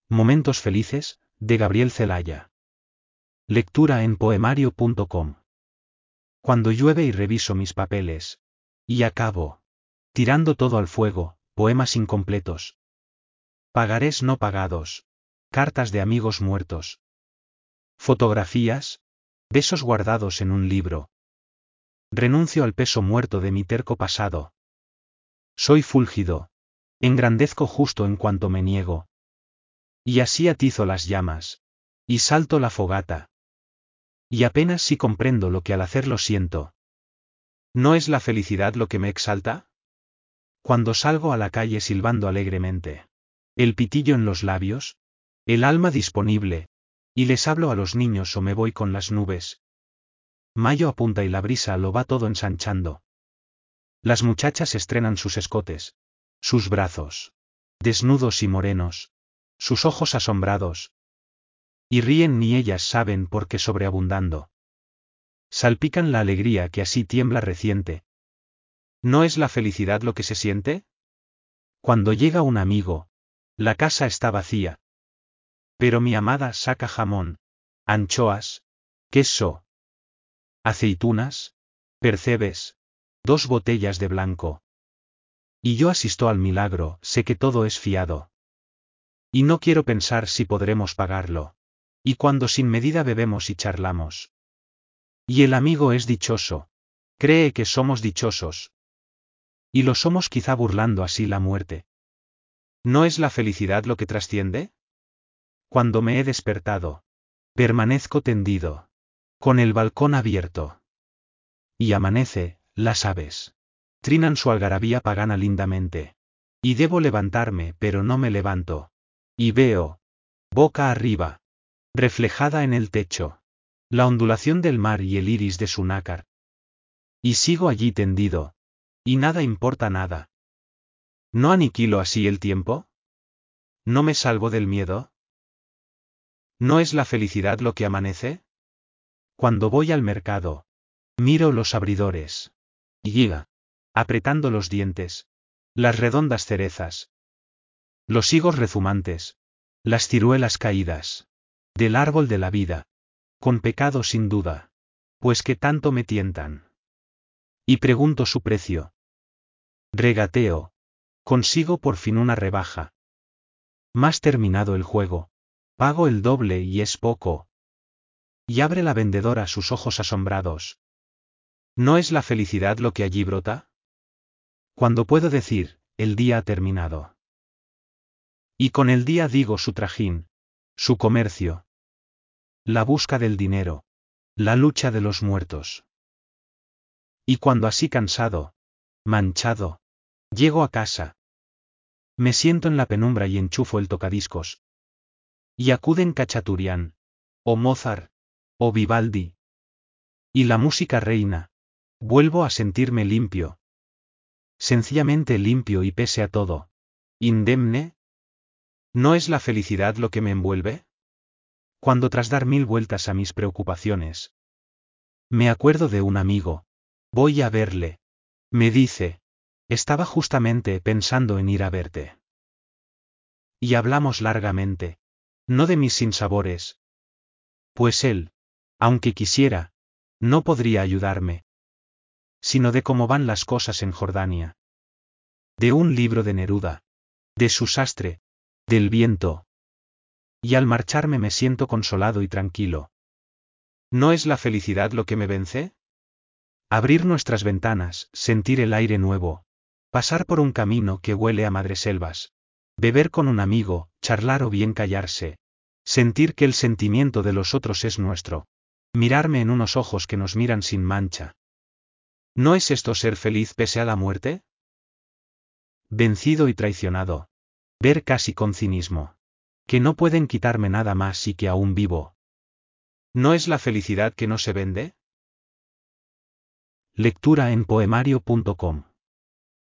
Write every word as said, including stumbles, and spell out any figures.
Momentos felices, de Gabriel Celaya. Lectura en poemario punto com. Cuando llueve y reviso mis papeles. Y acabo. Tirando todo al fuego, poemas incompletos. Pagarés no pagados. Cartas de amigos muertos. Fotografías. Besos guardados en un libro. Renuncio al peso muerto de mi terco pasado. Soy fúlgido. Engrandezco justo en cuanto me niego. Y así atizo las llamas. Y salto la fogata. Y apenas si comprendo lo que al hacerlo siento. ¿No es la felicidad lo que me exalta? Cuando salgo a la calle silbando alegremente. El pitillo en los labios. El alma disponible. Y les hablo a los niños o me voy con las nubes. Mayo apunta y la brisa lo va todo ensanchando. Las muchachas estrenan sus escotes. Sus brazos. Desnudos y morenos. Sus ojos asombrados. Y ríen ni ellas saben por qué sobreabundando. Salpican la alegría que así tiembla reciente. ¿No es la felicidad lo que se siente? Cuando llega un amigo. La casa está vacía. Pero mi amada saca jamón. Anchoas. Queso. Aceitunas. Percebes. Dos botellas de blanco. Y yo asisto al milagro, sé que todo es fiado. Y no quiero pensar si podremos pagarlo. Y cuando sin medida bebemos y charlamos. Y el amigo es dichoso. Cree que somos dichosos. Y lo somos quizá burlando así la muerte. ¿No es la felicidad lo que trasciende? Cuando me he despertado. Permanezco tendido. Con el balcón abierto. Y amanece, las aves. Trinan su algarabía pagana lindamente. Y debo levantarme pero no me levanto. Y veo. Boca arriba. Reflejada en el techo. La ondulación del mar y el iris de su nácar. Y sigo allí tendido. Y nada importa nada. ¿No aniquilo así el tiempo? ¿No me salvo del miedo? ¿No es la felicidad lo que amanece? Cuando voy al mercado. Miro los abridores. Y llega. Apretando los dientes. Las redondas cerezas. Los higos rezumantes. Las ciruelas caídas. Del árbol de la vida. Con pecado sin duda. Pues que tanto me tientan. Y pregunto su precio. Regateo. Consigo por fin una rebaja. Más terminado el juego. Pago el doble y es poco. Y abre la vendedora sus ojos asombrados. ¿No es la felicidad lo que allí brota? Cuando puedo decir, el día ha terminado. Y con el día digo su trajín. Su comercio. La busca del dinero. La lucha de los muertos. Y cuando así cansado. Manchado. Llego a casa. Me siento en la penumbra y enchufo el tocadiscos. Y acuden Cachaturian. O Mozart. O Vivaldi. Y la música reina. Vuelvo a sentirme limpio. Sencillamente limpio y pese a todo. Indemne. ¿No es la felicidad lo que me envuelve? Cuando tras dar mil vueltas a mis preocupaciones. Me acuerdo de un amigo. Voy a verle. Me dice. Estaba justamente pensando en ir a verte. Y hablamos largamente. No de mis sinsabores. Pues él, aunque quisiera, no podría ayudarme. Sino de cómo van las cosas en Jordania. De un libro de Neruda. De su sastre. Del viento. Y al marcharme me siento consolado y tranquilo. ¿No es la felicidad lo que me vence? Abrir nuestras ventanas, sentir el aire nuevo. Pasar por un camino que huele a madreselvas. Beber con un amigo, charlar o bien callarse. Sentir que el sentimiento de los otros es nuestro. Mirarme en unos ojos que nos miran sin mancha. ¿No es esto ser feliz pese a la muerte? Vencido y traicionado. Ver casi con cinismo. Que no pueden quitarme nada más y que aún vivo. ¿No es la felicidad que no se vende? Lectura en poemario punto com